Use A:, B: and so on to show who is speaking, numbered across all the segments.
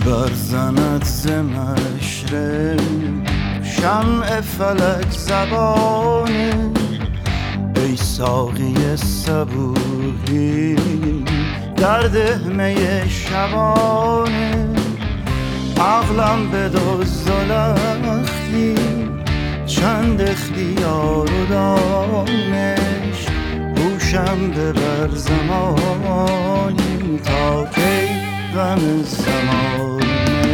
A: برزند ز مشرق شمع فلک زبانه، ای ساقی صبوحی درده می شبانه. عقلم به دزدلختی چند اختیار و دانش، هوشم ببر زمانی تا کی غم زمانه.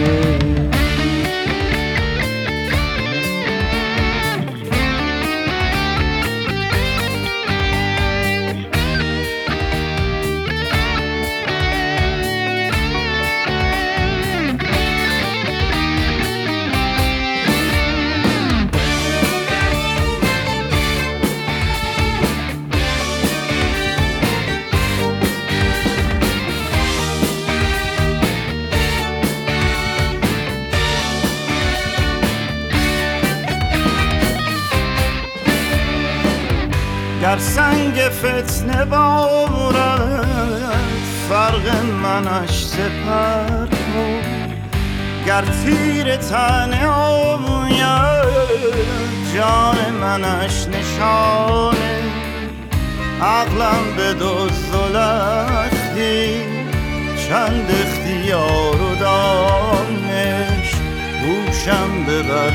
A: گر سنگ فتنه بارد فرق منش سپر کن، گر تیر تنه آید جان منش نشانه. عقلم به دزدلختی چند اختیار و دانش، هوشم ببر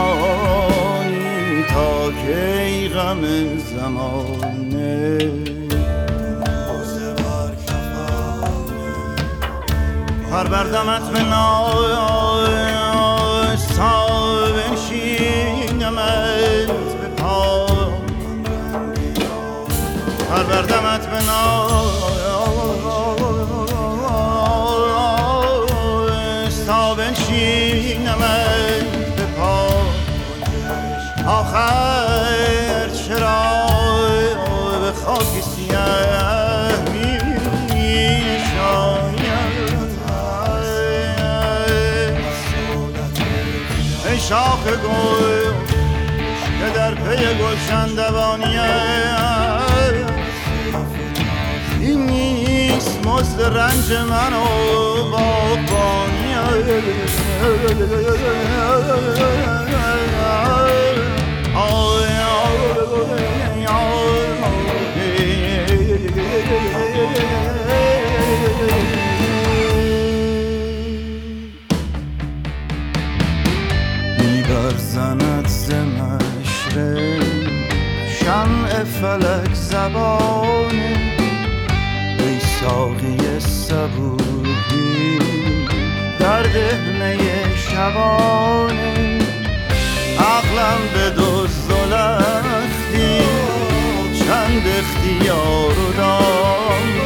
A: زمانی تا کی غم زمانه. پر بردمت به ناسا بنشینمت به پا، پر بردمت به ناسا بنشینمت به پا. آخر چرا به خاک سیاه می نشاید؟ ای شاخ گل که در پی گلشن دوانیت، این نیست مزد رنج من و باغبانیت. برزند ز مشرق شمع فلک زبانه، ای ساقی صبوحی درده می شبانه. عقلم به دزدلختی چند اختیار و دانش،